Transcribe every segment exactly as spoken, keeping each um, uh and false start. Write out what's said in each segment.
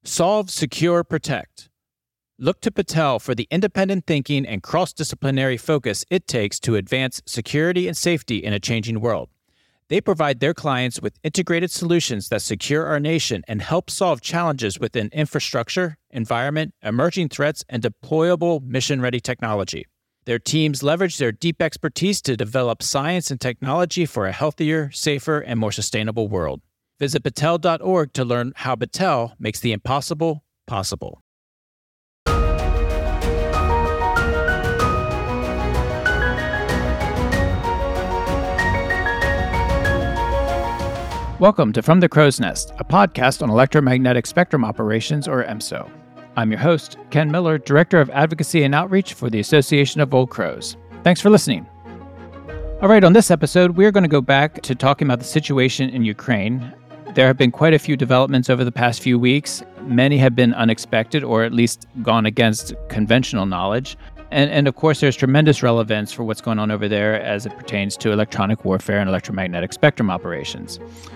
Solve, secure, protect. Look to Patel for the independent thinking and cross-disciplinary focus it takes to advance security and safety in a changing world. They provide their clients with integrated solutions that secure our nation and help solve challenges within infrastructure, environment, emerging threats, and deployable mission-ready technology. Their teams leverage their deep expertise to develop science and technology for a healthier, safer, and more sustainable world. Visit Battelle dot org to learn how Battelle makes the impossible possible. Welcome to From the Crow's Nest, a podcast on electromagnetic spectrum operations, or E M S O. I'm your host, Ken Miller, Director of Advocacy and Outreach for the Association of Old Crows. Thanks for listening. All right, on this episode, we're going to go back to talking about the situation in Ukraine. There have been quite a few developments over the past few weeks. Many have been unexpected or at least gone against conventional knowledge. And, and of course, there's tremendous relevance for what's going on over there as it pertains to electronic warfare and electromagnetic spectrum operations.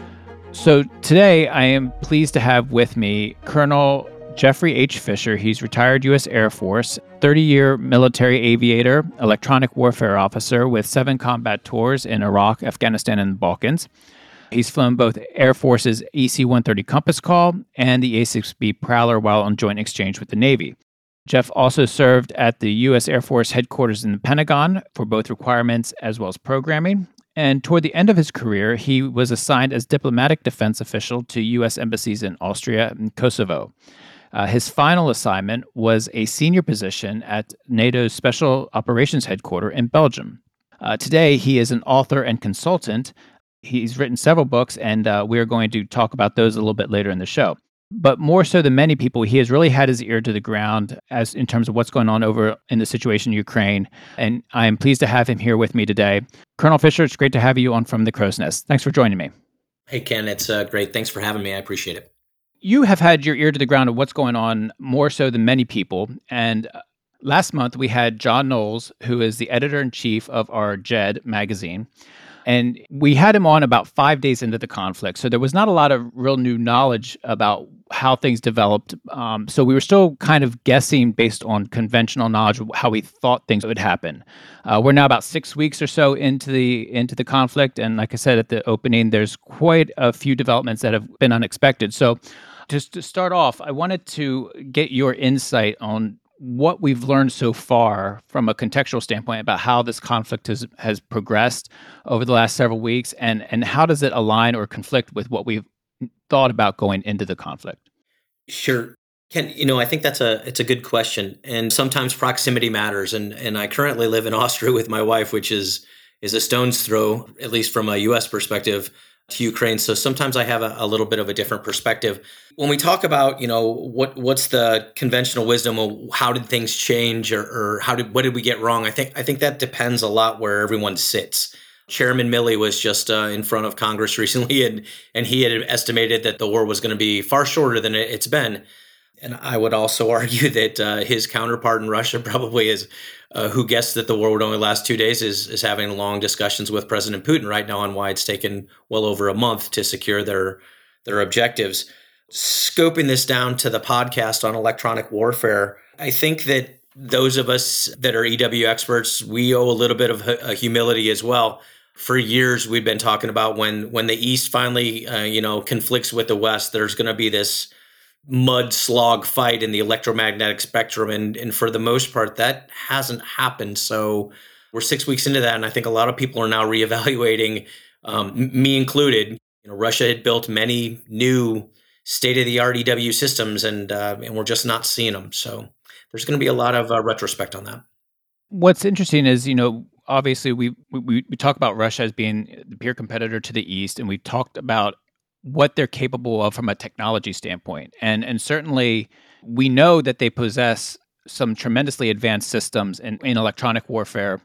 So today, I am pleased to have with me Colonel Jeffrey H. Fisher. He's retired U S Air Force, thirty-year military aviator, electronic warfare officer with seven combat tours in Iraq, Afghanistan, and the Balkans. He's flown both Air Force's E C one thirty Compass Call and the A six B Prowler while on joint exchange with the Navy. Jeff also served at the U S Air Force headquarters in the Pentagon for both requirements as well as programming. And toward the end of his career, he was assigned as diplomatic defense official to U S embassies in Austria and Kosovo. Uh, his final assignment was a senior position at NATO's Special Operations Headquarters in Belgium. Uh, today, he is an author and consultant. He's written several books, and uh, we're going to talk about those a little bit later in the show. But more so than many people, he has really had his ear to the ground as in terms of what's going on over in the situation in Ukraine. And I am pleased to have him here with me today. Colonel Fisher, it's great to have you on From the Crow's Nest. Thanks for joining me. Hey, Ken, it's uh, great. Thanks for having me. I appreciate it. You have had your ear to the ground of what's going on more so than many people. And uh, last month, we had John Knowles, who is the editor-in-chief of our J E D magazine. And we had him on about five days into the conflict. So there was not a lot of real new knowledge about how things developed. Um, so we were still kind of guessing based on conventional knowledge of how we thought things would happen. Uh, we're now about six weeks or so into the into the conflict. And like I said at the opening, there's quite a few developments that have been unexpected. So just to start off, I wanted to get your insight on what we've learned so far from a contextual standpoint about how this conflict has, has progressed over the last several weeks, and, and how does it align or conflict with what we've thought about going into the conflict? Sure. Ken, you know, I think that's a it's a good question. And sometimes proximity matters. And and I currently live in Austria with my wife, which is is a stone's throw, at least from a U S perspective, to Ukraine. So sometimes I have a, a little bit of a different perspective. When we talk about, you know, what what's the conventional wisdom of how did things change, or, or how did what did we get wrong? I think I think that depends a lot where everyone sits. Chairman Milley was just uh, in front of Congress recently, and and he had estimated that the war was going to be far shorter than it, it's been. And I would also argue that uh, his counterpart in Russia probably is, uh, who guessed that the war would only last two days, is is having long discussions with President Putin right now on why it's taken well over a month to secure their their objectives. Scoping this down to the podcast on electronic warfare, I think that those of us that are E W experts, we owe a little bit of a humility as well. For years, we've been talking about when when the East finally, uh, you know, conflicts with the West, there's going to be this mud slog fight in the electromagnetic spectrum. And, and for the most part, that hasn't happened. So we're six weeks into that. And I think a lot of people are now reevaluating, um, me included. You know, Russia had built many new state-of-the-art E W systems, and uh, and we're just not seeing them. So there's going to be a lot of uh, retrospect on that. What's interesting is, you know, obviously we, we we talk about Russia as being the peer competitor to the East, and we've talked about what they're capable of from a technology standpoint. And and certainly we know that they possess some tremendously advanced systems in, in electronic warfare,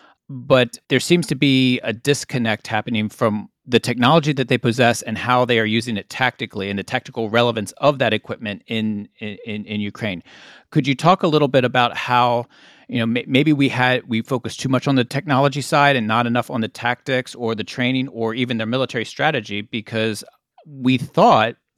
but there seems to be a disconnect happening from the technology that they possess and how they are using it tactically, and the tactical relevance of that equipment in in, in Ukraine. Could you talk a little bit about how, you know, m- maybe we had we focused too much on the technology side and not enough on the tactics or the training or even their military strategy, because we thought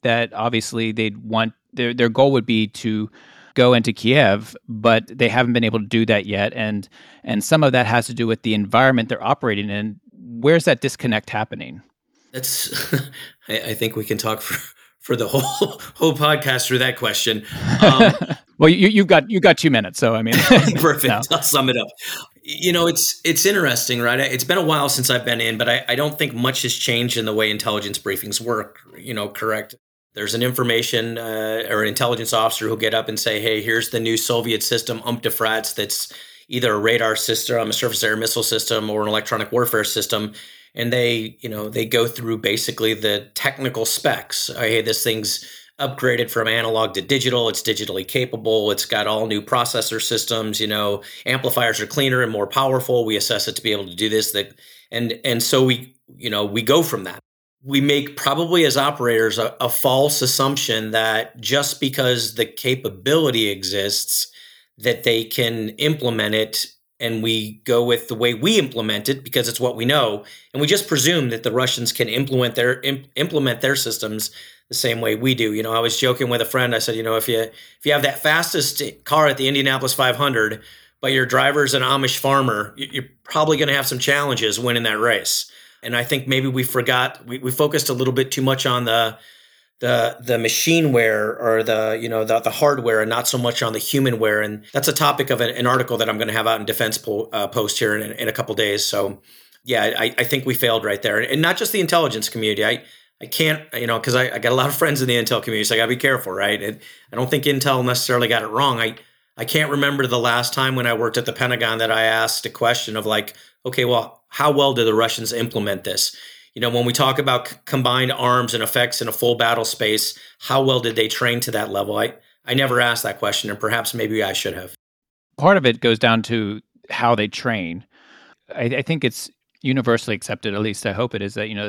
that obviously they'd want their their goal would be to go into Kiev, but they haven't been able to do that yet, and and some of that has to do with the environment they're operating in. Where's that disconnect happening? That's, I, I think we can talk for, for the whole whole podcast through that question. Um, well, you you've got you got two minutes, so I mean, perfect. No. I'll sum it up. You know, it's it's interesting, right? It's been a while since I've been in, but I, I don't think much has changed in the way intelligence briefings work. You know, correct. There's an information uh, or an intelligence officer who'll get up and say, "Hey, here's the new Soviet system, UMTFRATS, that's either a radar system, a surface air missile system, or an electronic warfare system." And they, you know, they go through basically the technical specs. Oh, hey, this thing's upgraded from analog to digital. It's digitally capable. It's got all new processor systems. You know, amplifiers are cleaner and more powerful. We assess it to be able to do this. That, and and so we, you know, we go from that. We make probably as operators a, a false assumption that just because the capability exists, that they can implement it, and we go with the way we implement it because it's what we know, and we just presume that the Russians can implement their imp, implement their systems the same way we do. You know, I was joking with a friend. I said, you know, if you if you have that fastest car at the Indianapolis five hundred, but your driver's an Amish farmer, you're probably going to have some challenges winning that race. And I think maybe we forgot, we, we focused a little bit too much on the the the machineware or the you know the the hardware, and not so much on the humanware. And that's a topic of an, an article that I'm going to have out in Defense po- uh, Post here in, in a couple of days. So yeah, I, I think we failed right there, and not just the intelligence community. I I can't you know because I, I got a lot of friends in the intel community, so I got to be careful, right? And I don't think Intel necessarily got it wrong. I I can't remember the last time when I worked at the Pentagon that I asked a question of like, okay, well, how well do the Russians implement this? You know, when we talk about c- combined arms and effects in a full battle space, how well did they train to that level? I, I never asked that question, and perhaps maybe I should have. Part of it goes down to how they train. I, I think it's universally accepted, at least I hope it is, that, you know,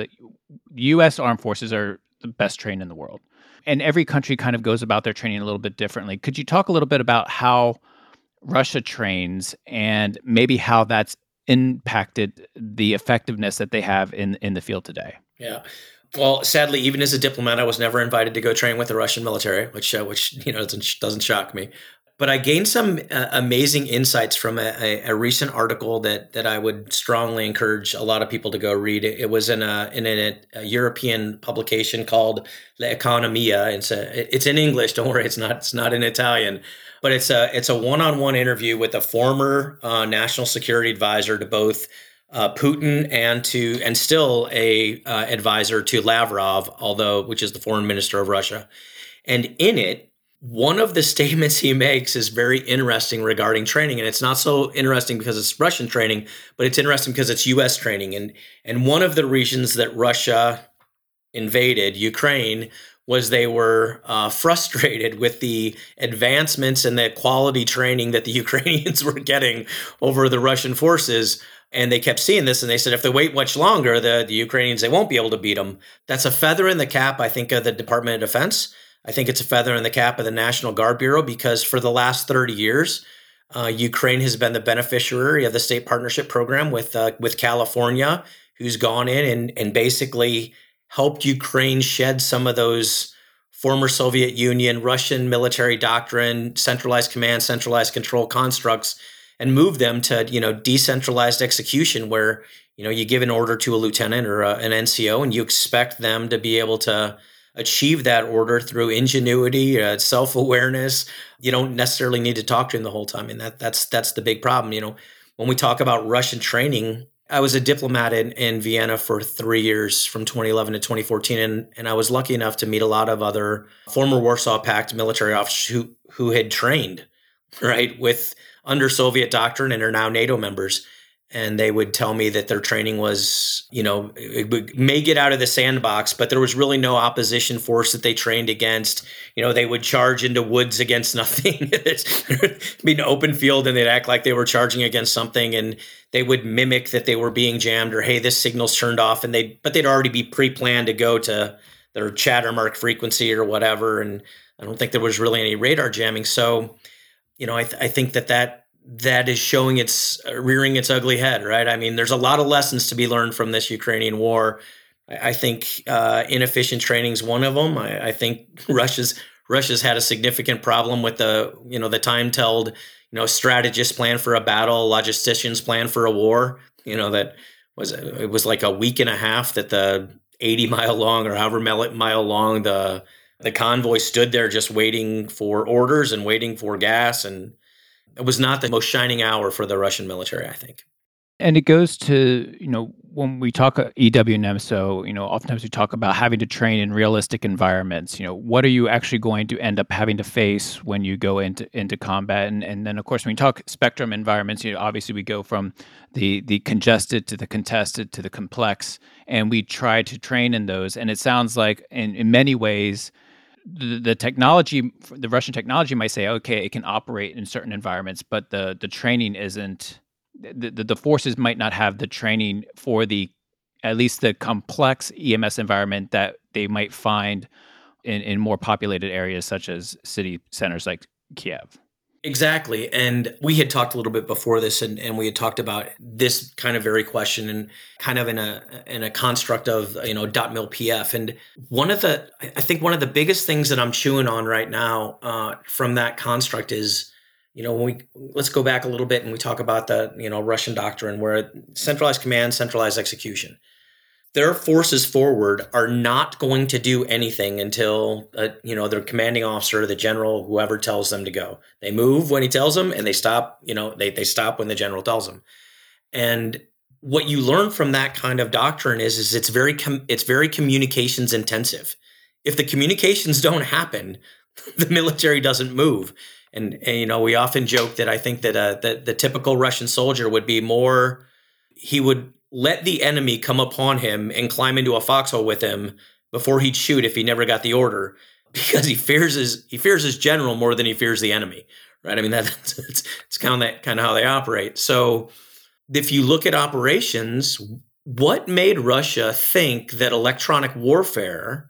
U S armed forces are the best trained in the world. And every country kind of goes about their training a little bit differently. Could you talk a little bit about how Russia trains and maybe how that's impacted the effectiveness that they have in, in the field today? Yeah. Well, sadly, even as a diplomat, I was never invited to go train with the Russian military, which, uh, which you know, doesn't, doesn't shock me. But I gained some uh, amazing insights from a, a, a recent article that that I would strongly encourage a lot of people to go read. It, it was in a in a, a European publication called L'Economia. It's a, it's in English. Don't worry, it's not it's not in Italian. But it's a it's a one-on-one interview with a former uh, national security advisor to both uh, Putin and to and still a uh, advisor to Lavrov, although which is the foreign minister of Russia. And in it, one of the statements he makes is very interesting regarding training. And it's not so interesting because it's Russian training, but it's interesting because it's U S training. And, and one of the reasons that Russia invaded Ukraine was they were uh, frustrated with the advancements and the quality training that the Ukrainians were getting over the Russian forces. And they kept seeing this, and they said, if they wait much longer, the, the Ukrainians, they won't be able to beat them. That's a feather in the cap, I think, of the Department of Defense. I think it's a feather in the cap of the National Guard Bureau, because for the last thirty years, uh, Ukraine has been the beneficiary of the state partnership program with uh, with California, who's gone in and, and basically helped Ukraine shed some of those former Soviet Union, Russian military doctrine, centralized command, centralized control constructs, and move them to, you know, decentralized execution, where, you know, you give an order to a lieutenant or a, an N C O, and you expect them to be able to achieve that order through ingenuity, uh, self-awareness. You don't necessarily need to talk to him the whole time. And that that's that's the big problem. You know, when we talk about Russian training, I was a diplomat in, in Vienna for three years from twenty eleven to twenty fourteen. And, and I was lucky enough to meet a lot of other former Warsaw Pact military officers who, who had trained, right, with under Soviet doctrine and are now NATO members. And they would tell me that their training was, you know, it would, may get out of the sandbox, but there was really no opposition force that they trained against. You know, they would charge into woods against nothing. There'd be an open field, and they'd act like they were charging against something, and they would mimic that they were being jammed, or, hey, this signal's turned off, and they but they'd already be pre-planned to go to their chatter mark frequency or whatever. And I don't think there was really any radar jamming. So, you know, I, th- I think that that that is showing its uh, rearing its ugly head, right? I mean, there's a lot of lessons to be learned from this Ukrainian war. I, I think uh, inefficient training is one of them. I, I think Russia's Russia's had a significant problem with the you know the time-telled you know strategist plan for a battle, logistician's plan for a war. You know that was it was like a week and a half that the eighty mile long or however mile long the the convoy stood there just waiting for orders and waiting for gas, and it was not the most shining hour for the Russian military, I think. And it goes to, you know, when we talk uh, E W and M S O, you know, oftentimes we talk about having to train in realistic environments. You know, what are you actually going to end up having to face when you go into into combat? And and then, of course, when we talk spectrum environments, you know, obviously we go from the the congested to the contested to the complex, and we try to train in those. And it sounds like in, in many ways, the, the technology, the Russian technology might say, okay, it can operate in certain environments, but the the training isn't. The, the the forces might not have the training for the at least the complex E M S environment that they might find in, in more populated areas such as city centers like Kiev. Exactly. And we had talked a little bit before this, and, and we had talked about this kind of very question and kind of in a in a construct of, you know, dot mil P F. And one of the, I think one of the biggest things that I'm chewing on right now uh, from that construct is, you know, when we let's go back a little bit and we talk about the, you know, Russian doctrine where centralized command, centralized execution. Their forces forward are not going to do anything until, uh, you know, their commanding officer, the general, whoever tells them to go. They move when he tells them, and they stop, you know, they they stop when the general tells them. And what you learn from that kind of doctrine is, is it's very com- it's very communications intensive. If the communications don't happen, the military doesn't move. And, and, you know, we often joke that I think that uh, the, the typical Russian soldier would be more, he would let the enemy come upon him and climb into a foxhole with him before he'd shoot if he never got the order, because he fears his he fears his general more than he fears the enemy, right? I mean, that's it's, it's kind of that kind of how they operate. So if you look at operations, what made Russia think that electronic warfare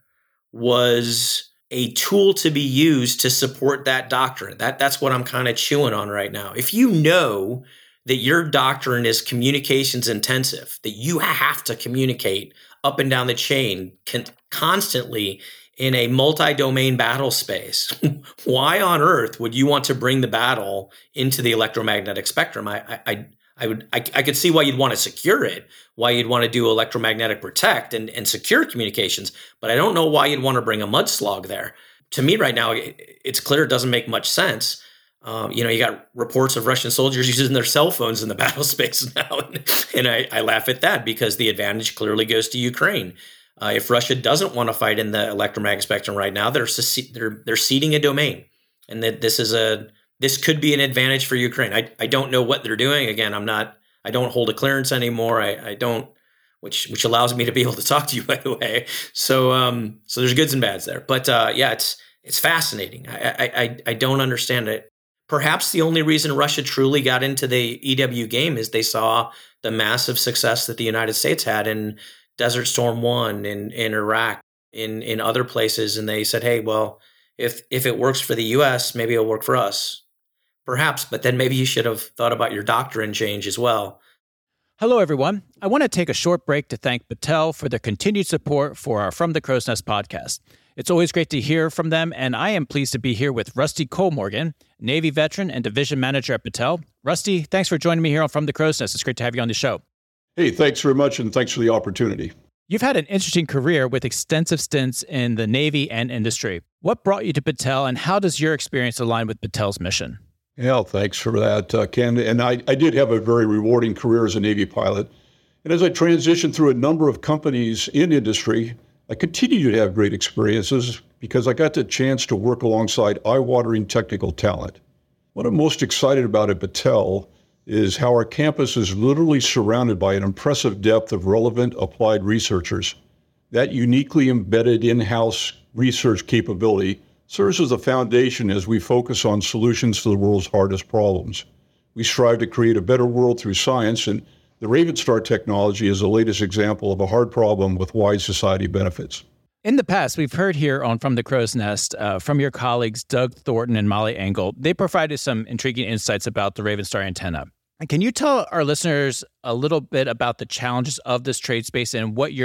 was a tool to be used to support that doctrine? That that's what I'm kind of chewing on right now. If you know that your doctrine is communications intensive, that you have to communicate up and down the chain con- constantly in a multi-domain battle space, why on earth would you want to bring the battle into the electromagnetic spectrum? I I I would I, I could see why you'd want to secure it, why you'd want to do electromagnetic protect and, and secure communications, but I don't know why you'd want to bring a mudslug there. To me right now, it, it's clear it doesn't make much sense. Um, you know, you got reports of Russian soldiers using their cell phones in the battle space now, and, and I, I laugh at that because the advantage clearly goes to Ukraine. Uh, if Russia doesn't want to fight in the electromagnetic spectrum right now, they're they're they're ceding a domain, and that this is a This could be an advantage for Ukraine. I, I don't know what they're doing. Again, I'm not, I don't hold a clearance anymore. I, I don't, which which allows me to be able to talk to you, by the way. So um so there's goods and bads there. But uh, yeah, it's it's fascinating. I, I I don't understand it. Perhaps the only reason Russia truly got into the E W game is they saw the massive success that the United States had in Desert Storm one, in, in Iraq, in, in other places. And they said, hey, well, if if it works for the U S, maybe it'll work for us. Perhaps, but then maybe you should have thought about your doctrine change as well. Hello, everyone. I want to take a short break to thank Battelle for their continued support for our From the Crow's Nest podcast. It's always great to hear from them, and I am pleased to be here with Rusty Kollmorgen, Navy veteran and division manager at Battelle. Rusty, thanks for joining me here on From the Crow's Nest. It's great to have you on the show. Hey, thanks very much, and thanks for the opportunity. You've had an interesting career with extensive stints in the Navy and industry. What brought you to Battelle, and how does your experience align with Battelle's mission? Yeah, thanks for that, uh, Ken. And I, I did have a very rewarding career as a Navy pilot. And as I transitioned through a number of companies in industry, I continue to have great experiences because I got the chance to work alongside eye-watering technical talent. What I'm most excited about at Battelle is how our campus is literally surrounded by an impressive depth of relevant applied researchers. That uniquely embedded in-house research capability serves as a foundation as we focus on solutions to the world's hardest problems. We strive to create a better world through science, and the Ravenstar technology is the latest example of a hard problem with wide society benefits. In the past, we've heard here on From the Crow's Nest uh, from your colleagues Doug Thornton and Molly Engel. They provided some intriguing insights about the Ravenstar antenna. Can you tell our listeners a little bit about the challenges of this trade space and what your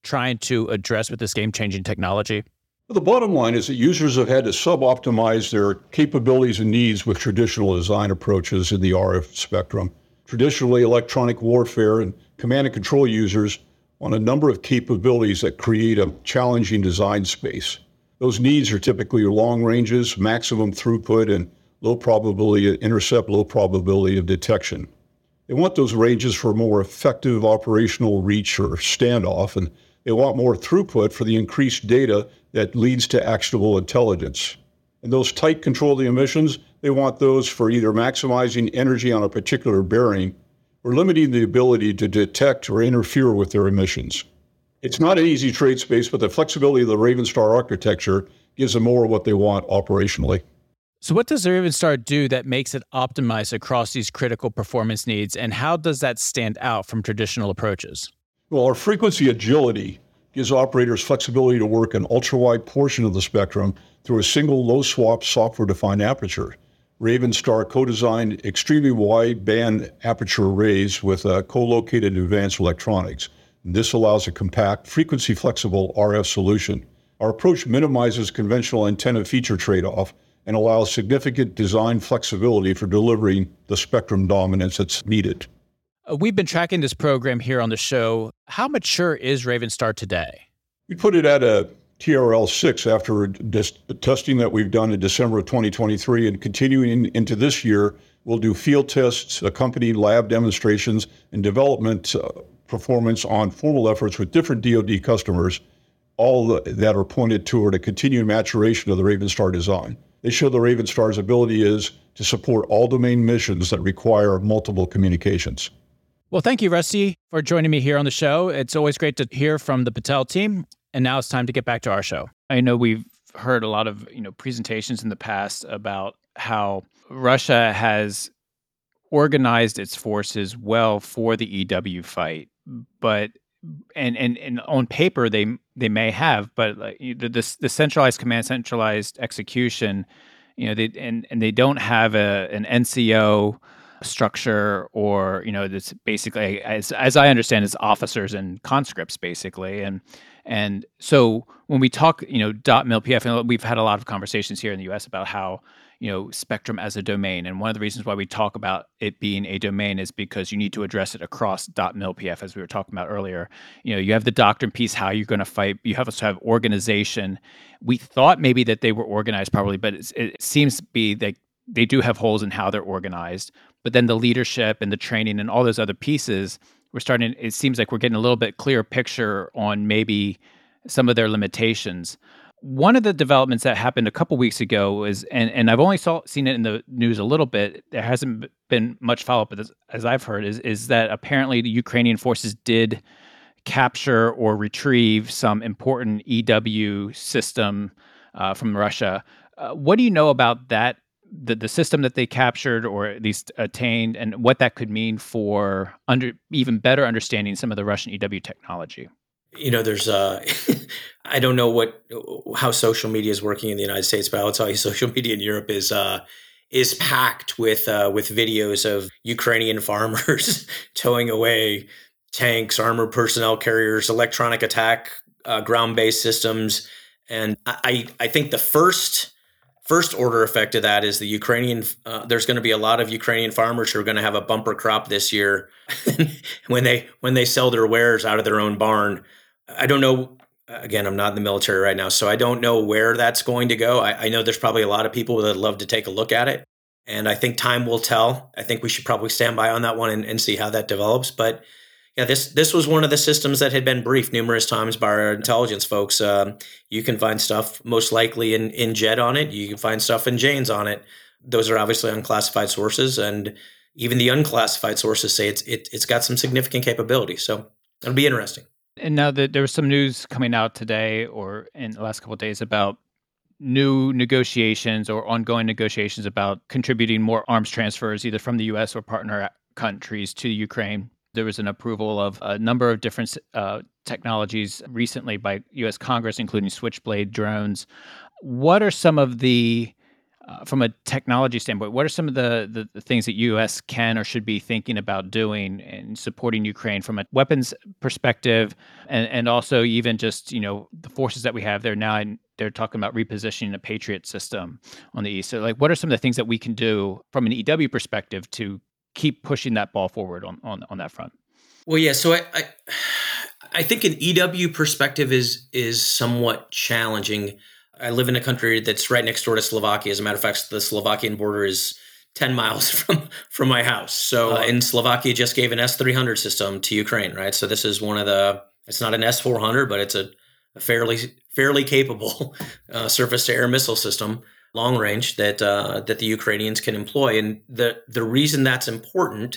trying to address with this game-changing technology? Well, the bottom line is that users have had to sub-optimize their capabilities and needs with traditional design approaches in the R F spectrum. Traditionally, electronic warfare and command and control users want a number of capabilities that create a challenging design space. Those needs are typically long ranges, maximum throughput, and low probability intercept, low probability of detection. They want those ranges for more effective operational reach or standoff, and they want more throughput for the increased data that leads to actionable intelligence. And those tight control of the emissions, they want those for either maximizing energy on a particular bearing or limiting the ability to detect or interfere with their emissions. It's not an easy trade space, but the flexibility of the Ravenstar architecture gives them more of what they want operationally. So what does the Ravenstar do that makes it optimized across these critical performance needs, and how does that stand out from traditional approaches? Well, our frequency agility gives operators flexibility to work an ultra-wide portion of the spectrum through a single low-swap software-defined aperture. Ravenstar co-designed extremely wide band aperture arrays with uh, co-located advanced electronics. This allows a compact, frequency-flexible R F solution. Our approach minimizes conventional antenna feature trade-off and allows significant design flexibility for delivering the spectrum dominance that's needed. Uh, we've been tracking this program here on the show. How mature is Ravenstar today? We put it at a T R L six after dis- testing that we've done in December of twenty twenty-three, and continuing into this year, we'll do field tests, accompanied lab demonstrations, and development uh, performance on formal efforts with different D O D customers, all the, that are pointed toward a continued maturation of the Ravenstar design. They show the Ravenstar's ability is to support all domain missions that require multiple communications. Well, thank you, Rusty, for joining me here on the show. It's always great to hear from the Patel team. And now it's time to get back to our show. I know we've heard a lot of, you know, presentations in the past about how Russia has organized its forces well for the E W fight, but and and, and on paper they they may have, but like the the, the centralized command, centralized execution, you know, they and and they don't have a an N C O structure, or you know, this basically, as as I understand, it's officers and conscripts basically, and and so when we talk, you know, .mil-P-F, and we've had a lot of conversations here in the U S about how, you know, spectrum as a domain, and one of the reasons why we talk about it being a domain is because you need to address it across .mil-P-F, as we were talking about earlier. You know, you have the doctrine piece, how you're going to fight. You have also have organization. We thought maybe that they were organized properly, but it's, it seems to be that they do have holes in how they're organized. But then the leadership and the training and all those other pieces, we're starting, it seems like we're getting a little bit clearer picture on maybe some of their limitations. One of the developments that happened a couple weeks ago is, and, and I've only saw, seen it in the news a little bit, there hasn't been much follow-up as, as I've heard, is, is that apparently the Ukrainian forces did capture or retrieve some important E W system uh, from Russia. Uh, what do you know about that? The, the system that they captured or at least attained, and what that could mean for under even better understanding some of the Russian E W technology? You know, there's uh, I don't know what how social media is working in the United States, but I'll tell you, social media in Europe is uh, is packed with uh, with videos of Ukrainian farmers towing away tanks, armored personnel carriers, electronic attack, uh, ground-based systems, and I I think the first. First order effect of that is the Ukrainian, uh, there's going to be a lot of Ukrainian farmers who are going to have a bumper crop this year when they when they sell their wares out of their own barn. I don't know, again, I'm not in the military right now, so I don't know where that's going to go. I, I know there's probably a lot of people that would love to take a look at it, and I think time will tell. I think we should probably stand by on that one and, and see how that develops. But yeah, this this was one of the systems that had been briefed numerous times by our intelligence folks. Um, you can find stuff most likely in, in Jet on it. You can find stuff in Jane's on it. Those are obviously unclassified sources, and even the unclassified sources say it's it, it's got some significant capability. So it'll be interesting. And now that there was some news coming out today or in the last couple of days about new negotiations or ongoing negotiations about contributing more arms transfers, either from the U S or partner countries to Ukraine. There was an approval of a number of different uh, technologies recently by U S Congress, including Switchblade drones. What are some of the uh, from a technology standpoint, what are some of the, the, the things that U S can or should be thinking about doing in supporting Ukraine from a weapons perspective, and, and also even just, you know, the forces that we have there now, and they're talking about repositioning the Patriot system on the east. So like, what are some of the things that we can do from an E W perspective to keep pushing that ball forward on, on, on that front? Well, yeah. So I, I, I think an E W perspective is is somewhat challenging. I live in a country that's right next door to Slovakia. As a matter of fact, the Slovakian border is ten miles from, from my house. So, uh, and Slovakia just gave an S three hundred system to Ukraine, right? So this is one of the, it's not an S four hundred, but it's a, a fairly fairly capable uh, surface-to-air missile system, long range, that uh, that the Ukrainians can employ. And the the reason that's important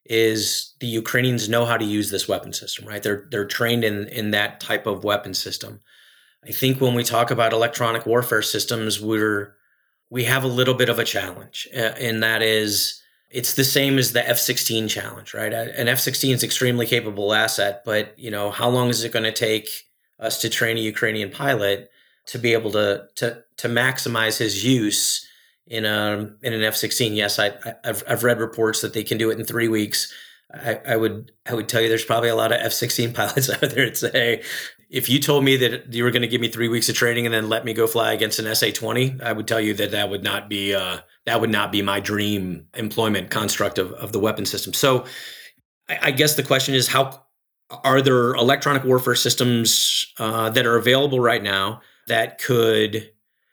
is the Ukrainians know how to use this weapon system, right? They're they're trained in in that type of weapon system. I think when we talk about electronic warfare systems, we're we have a little bit of a challenge, uh, and that is it's the same as the F sixteen challenge, right? An F sixteen is an extremely capable asset, but you know, how long is it going to take us to train a Ukrainian pilot to be able to to to maximize his use in a in an F sixteen? Yes, I, I've I've read reports that they can do it in three weeks. I, I would I would tell you there's probably a lot of F sixteen pilots out there that say, if you told me that you were going to give me three weeks of training and then let me go fly against an S A twenty, I would tell you that that would not be uh, that would not be my dream employment construct of, of the weapon system. So I, I guess the question is, how are there electronic warfare systems uh, that are available right now that could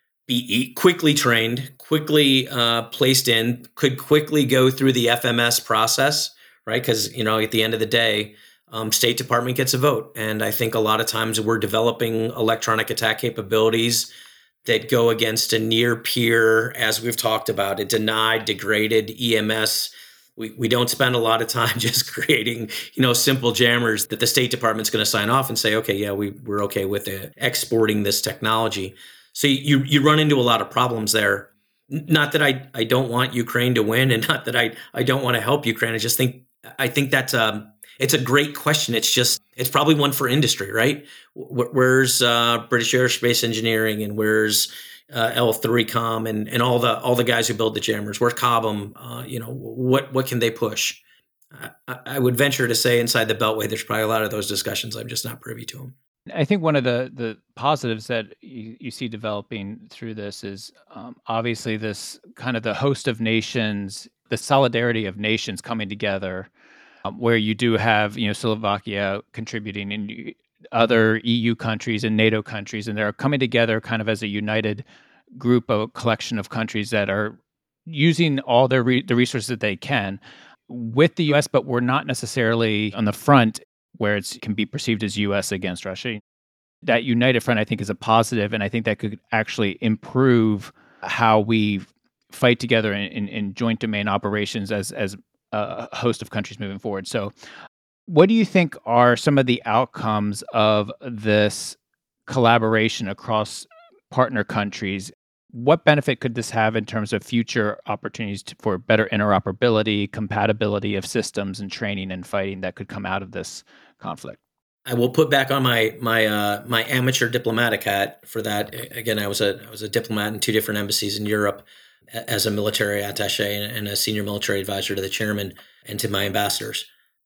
be quickly trained, quickly uh, placed in, could quickly go through the F M S process, right? Because, you know, at the end of the day, um, State Department gets a vote. And I think a lot of times we're developing electronic attack capabilities that go against a near peer, as we've talked about, a denied, degraded E M S. We we don't spend a lot of time just creating, you know, simple jammers that the State Department's going to sign off and say, okay, yeah, we, we're okay with it, exporting this technology. So you you run into a lot of problems there. Not that I, I don't want Ukraine to win, and not that I, I don't want to help Ukraine. I just think I think that's um it's a great question. It's just it's probably one for industry, right? Where's uh, British Aerospace Engineering, and where's uh, L three Com, and and all the all the guys who build the jammers? Where's Cobham? Uh, you know, what what can they push? I, I would venture to say inside the Beltway, there's probably a lot of those discussions. I'm just not privy to them. I think one of the, the positives that you, you see developing through this is um, obviously this kind of the host of nations, the solidarity of nations coming together, um, where you do have, you know, Slovakia contributing, and you, other E U countries and NATO countries, and they're coming together kind of as a united group, a collection of countries that are using all their re- the resources that they can with the U S, but we're not necessarily on the front where it can be perceived as U S against Russia. That united front, I think, is a positive, and I think that could actually improve how we fight together in, in, in joint domain operations as as a host of countries moving forward. So what do you think are some of the outcomes of this collaboration across partner countries? What benefit could this have in terms of future opportunities to, for better interoperability, compatibility of systems and training and fighting that could come out of this conflict? I will put back on my my uh, my amateur diplomatic hat for that. Again, I was a I was a diplomat in two different embassies in Europe as a military attaché and a senior military advisor to the chairman and to my ambassadors.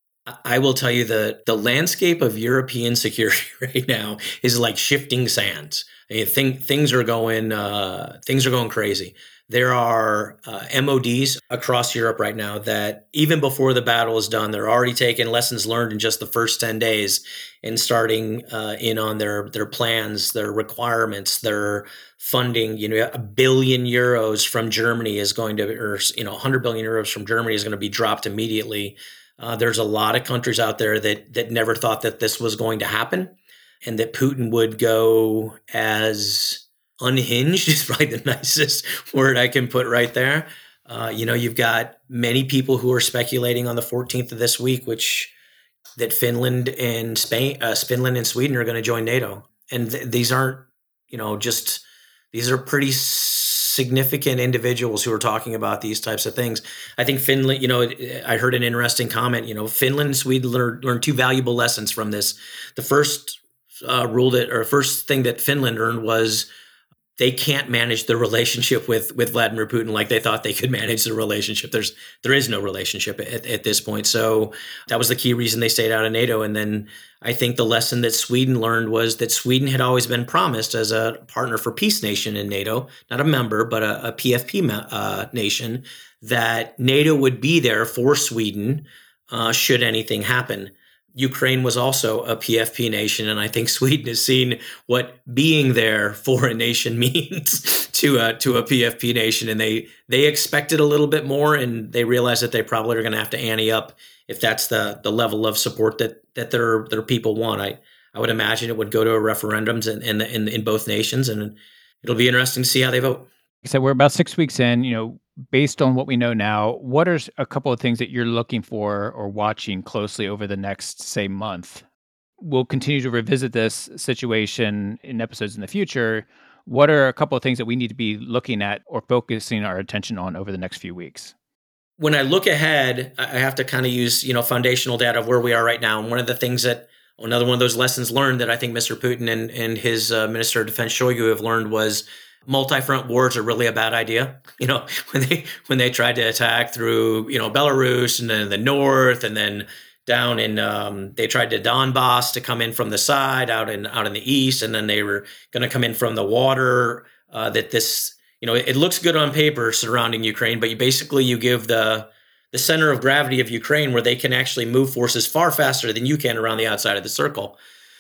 I will tell you the the landscape of European security right now is like shifting sands. I mean, think, things are going uh, things are going crazy. There are uh, M O Ds across Europe right now that even before the battle is done, they're already taking lessons learned in just the first ten days and starting uh, in on their their plans, their requirements, their funding. You know, a billion euros from Germany is going to, or you know, one hundred billion euros from Germany is going to be dropped immediately. Uh, there's a lot of countries out there that that never thought that this was going to happen, and that Putin would go as unhinged is probably the nicest word I can put right there. Uh, you know, you've got many people who are speculating on the fourteenth of this week, which that Finland and Spain, uh, Finland and Sweden are going to join NATO, and th- these aren't, you know, just these are pretty significant individuals who are talking about these types of things. I think Finland, you know, I heard an interesting comment. You know, Finland and Sweden learned, learned two valuable lessons from this. The first uh, rule that, or first thing that Finland learned was they can't manage the relationship with with Vladimir Putin like they thought they could manage the relationship. There's there is no relationship at, at this point. So that was the key reason they stayed out of NATO. And then I think the lesson that Sweden learned was that Sweden had always been promised as a partner for peace nation in NATO, not a member, but a, a P F P uh, nation, that NATO would be there for Sweden uh, should anything happen. Ukraine was also a P F P nation, and I think Sweden has seen what being there for a nation means to a to a P F P nation, and they they expected a little bit more, and they realized that they probably are going to have to ante up if that's the the level of support that that their their people want. I I would imagine it would go to a referendums in in in, in both nations, and it'll be interesting to see how they vote. So we're about six weeks in, you know, based on what we know now, what are a couple of things that you're looking for or watching closely over the next, say, month? We'll continue to revisit this situation in episodes in the future. What are a couple of things that we need to be looking at or focusing our attention on over the next few weeks? When I look ahead, I have to kind of use, you know, foundational data of where we are right now. And one of the things that, another one of those lessons learned that I think Mister Putin and, and his uh, Minister of Defense Shoigu have learned was multi-front wars are really a bad idea. You know, when they when they tried to attack through, you know, Belarus and then the north, and then down in um, they tried to Donbass to come in from the side out in out in the east, and then they were going to come in from the water. Uh, that this, you know, it, it looks good on paper surrounding Ukraine, but you basically you give the the center of gravity of Ukraine where they can actually move forces far faster than you can around the outside of the circle.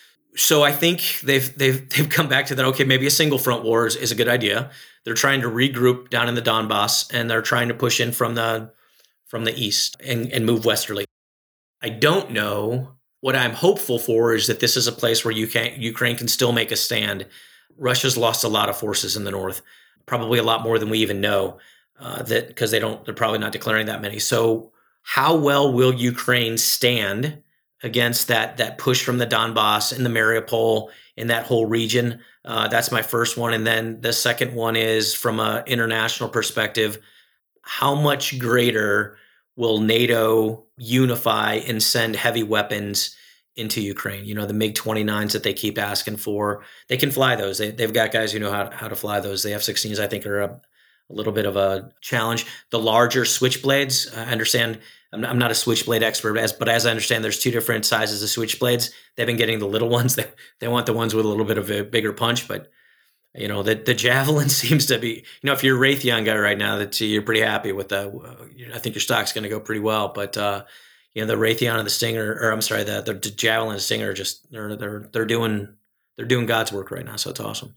So I think they've they've they've come back to that. Okay, maybe a single front war is, is a good idea. They're trying to regroup down in the Donbass, and they're trying to push in from the from the east and, and move westerly. I don't know. What I'm hopeful for is that this is a place where you can, Ukraine can still make a stand. Russia's lost a lot of forces in the north, probably a lot more than we even know. Uh, that because they don't, they're probably not declaring that many. So how well will Ukraine stand against that that push from the Donbass and the Mariupol in that whole region? Uh, that's my first one. And then the second one is from an international perspective, how much greater will NATO unify and send heavy weapons into Ukraine? You know, the MiG twenty-nines that they keep asking for, they can fly those. They, they've got guys who know how, how to fly those. The F sixteens, I think, are a, a little bit of a challenge. The larger Switchblades, I understand, I'm not a Switchblade expert, as, but as I understand, there's two different sizes of Switchblades. They've been getting the little ones. They, they want the ones with a little bit of a bigger punch. But, you know, the, the Javelin seems to be, you know, if you're a Raytheon guy right now, that you're pretty happy with the, uh, I think your stock's going to go pretty well. But, uh, you know, the Raytheon and the Stinger, or I'm sorry, the, the Javelin and the Stinger are just, they're, they're, they're doing, they're doing God's work right now. So it's awesome.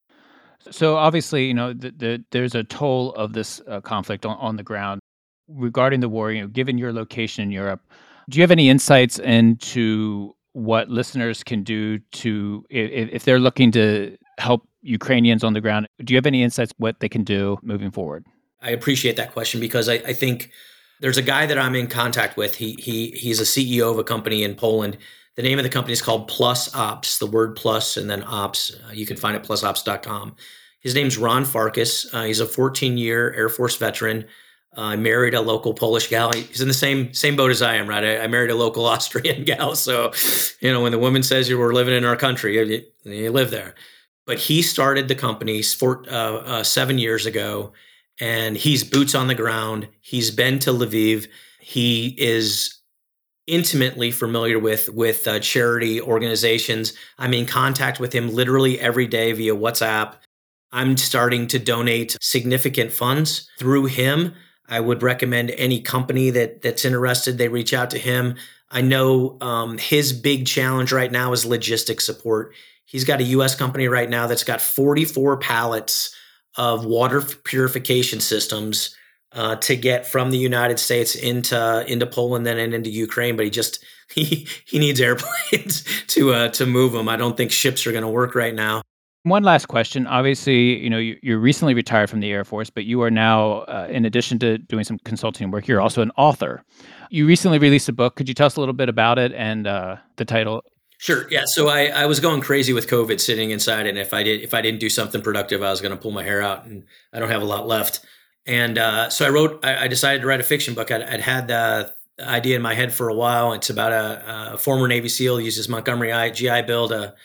So obviously, you know, the, the, there's a toll of this uh, conflict on, on the ground. Regarding the war, you know, given your location in Europe, do you have any insights into what listeners can do to, if, if they're looking to help Ukrainians on the ground, do you have any insights what they can do moving forward? I appreciate that question because I, I think there's a guy that I'm in contact with. He he he's a C E O of a company in Poland. The name of the company is called Plus Ops, the word plus and then ops. Uh, you can find it at plus ops dot com. His name's Ron Farkas. Uh, he's a fourteen-year Air Force veteran. I uh, married a local Polish gal. He's in the same same boat as I am, right? I, I married a local Austrian gal. So, you know, when the woman says you were living in our country, you, you live there. But he started the company four, uh, uh, seven years ago, and he's boots on the ground. He's been to Lviv. He is intimately familiar with with uh, charity organizations. I'm in contact with him literally every day via WhatsApp. I'm starting to donate significant funds through him. I would recommend any company that that's interested, they reach out to him. I know um, his big challenge right now is logistics support. He's got a U S company right now that's got forty-four pallets of water purification systems uh, to get from the United States into into Poland, then and into Ukraine. But he just he he needs airplanes to uh, to move them. I don't think ships are going to work right now. One last question. Obviously, you know, you, you're recently retired from the Air Force, but you are now, uh, in addition to doing some consulting work, you're also an author. You recently released a book. Could you tell us a little bit about it and uh, the title? Sure. Yeah. So I, I was going crazy with COVID, sitting inside, and if I did if I didn't do something productive, I was going to pull my hair out, and I don't have a lot left. And uh, so I wrote. I, I decided to write a fiction book. I'd, I'd had the idea in my head for a while. It's about a, a former Navy SEAL uses Montgomery G I Bill to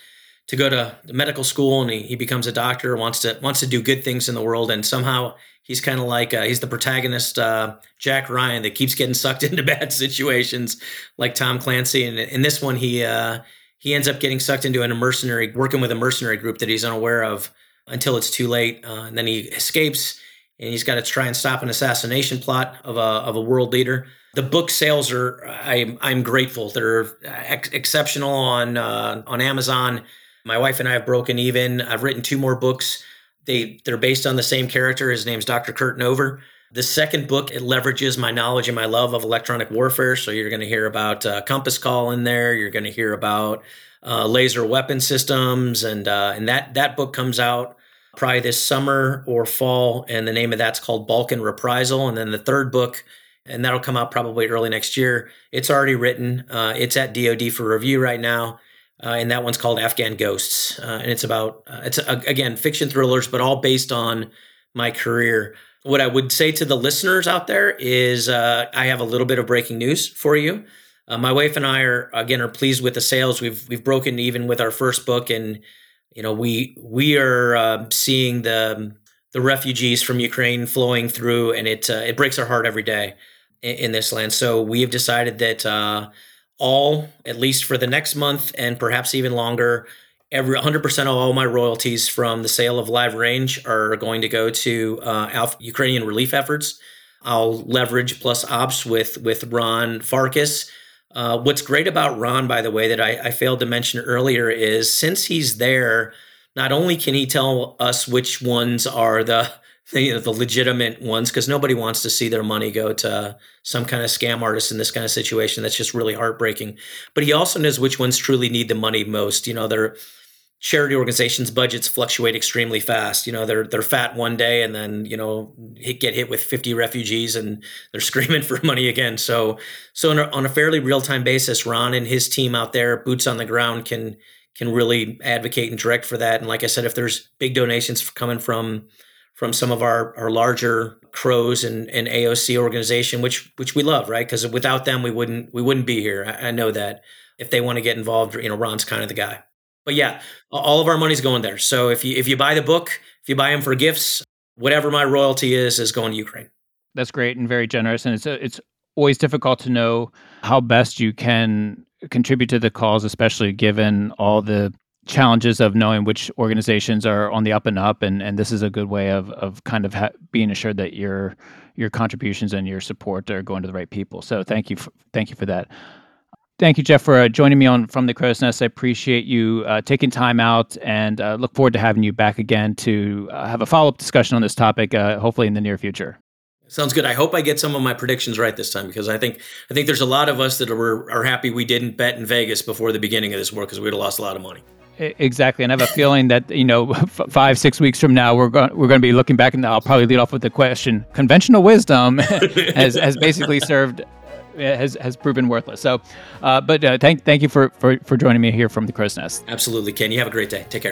to go to medical school, and he, he becomes a doctor, wants to wants to do good things in the world, and somehow he's kind of like uh, he's the protagonist, uh, Jack Ryan, that keeps getting sucked into bad situations, like Tom Clancy. And in this one, he uh, he ends up getting sucked into an mercenary, working with a mercenary group that he's unaware of until it's too late, uh, and then he escapes, and he's got to try and stop an assassination plot of a of a world leader. The book sales are I'm I'm grateful. They're ex- exceptional on uh, on Amazon. My wife and I have broken even. I've written two more books. They, they're based on the same character. His name's Doctor Kurt Nover. The second book, it leverages my knowledge and my love of electronic warfare. So you're going to hear about uh, Compass Call in there. You're going to hear about uh, laser weapon systems. And uh, and that, that book comes out probably this summer or fall. And the name of that's called Balkan Reprisal. And then the third book, and that'll come out probably early next year. It's already written. Uh, it's at D O D for review right now. Uh, and that one's called Afghan Ghosts. Uh, and it's about, uh, it's uh, again, fiction thrillers, but all based on my career. What I would say to the listeners out there is uh, I have a little bit of breaking news for you. Uh, my wife and I are, again, are pleased with the sales. We've we've broken even with our first book. And, you know, we we are uh, seeing the the refugees from Ukraine flowing through, and it, uh, it breaks our heart every day in, in this land. So we have decided that uh, all, at least for the next month and perhaps even longer, every one hundred percent of all my royalties from the sale of Live Range are going to go to uh, Alf- Ukrainian relief efforts. I'll leverage plus ops with with Ron Farkas. Uh, what's great about Ron, by the way, that I, I failed to mention earlier is since he's there, not only can he tell us which ones are the you know, the legitimate ones, because nobody wants to see their money go to some kind of scam artist in this kind of situation. That's just really heartbreaking. But he also knows which ones truly need the money most. You know, their charity organizations' budgets fluctuate extremely fast. You know, they're they're fat one day and then, you know, hit, get hit with fifty refugees and they're screaming for money again. So so on a, on a fairly real-time basis, Ron and his team out there, boots on the ground, can can really advocate and direct for that. And like I said, if there's big donations coming from from some of our, our larger Crows and, and A O C organization, which which we love, right? Because without them, we wouldn't we wouldn't be here. I, I know that. If they want to get involved, you know, Ron's kind of the guy. But yeah, all of our money's going there. So if you if you buy the book, if you buy them for gifts, whatever my royalty is, is going to Ukraine. That's great and very generous. And it's it's always difficult to know how best you can contribute to the cause, especially given all the challenges of knowing which organizations are on the up and up, and, and this is a good way of of kind of ha- being assured that your your contributions and your support are going to the right people. So thank you, for, thank you for that. Thank you, Jeff, for uh, joining me on From the Crow's Nest. I appreciate you uh, taking time out, and uh, look forward to having you back again to uh, have a follow-up discussion on this topic, uh, hopefully in the near future. Sounds good. I hope I get some of my predictions right this time, because I think I think there's a lot of us that are are happy we didn't bet in Vegas before the beginning of this war, because we'd have lost a lot of money. Exactly, and I have a feeling that, you know, f- five, six weeks from now, we're going we're going to be looking back, and I'll probably lead off with the question: conventional wisdom has has basically served has has proven worthless. So, uh, but uh, thank thank you for, for for joining me here from the Crow's Nest. Absolutely, Ken. You have a great day. Take care.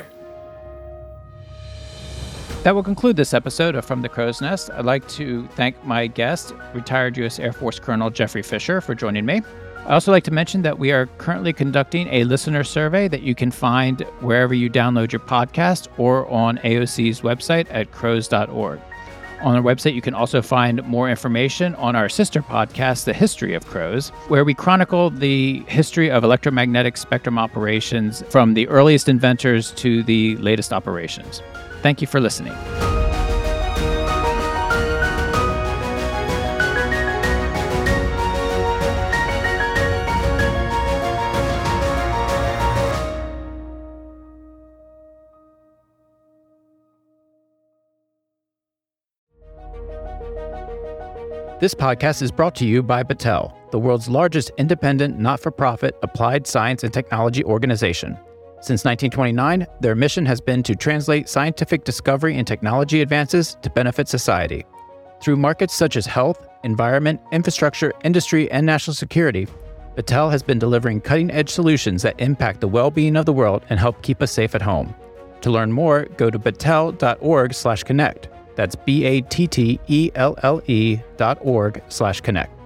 That will conclude this episode of From the Crow's Nest. I'd like to thank my guest, retired U S Air Force Colonel Jeffrey Fisher, for joining me. I'd also like to mention that we are currently conducting a listener survey that you can find wherever you download your podcast or on A O C's website at crows dot org. On our website, you can also find more information on our sister podcast, The History of Crows, where we chronicle the history of electromagnetic spectrum operations from the earliest inventors to the latest operations. Thank you for listening. This podcast is brought to you by Battelle, the world's largest independent, not-for-profit applied science and technology organization. Since nineteen twenty-nine, their mission has been to translate scientific discovery and technology advances to benefit society. Through markets such as health, environment, infrastructure, industry, and national security, Battelle has been delivering cutting-edge solutions that impact the well-being of the world and help keep us safe at home. To learn more, go to battelle dot org slash connect. That's B A T T E L L E dot org slash connect.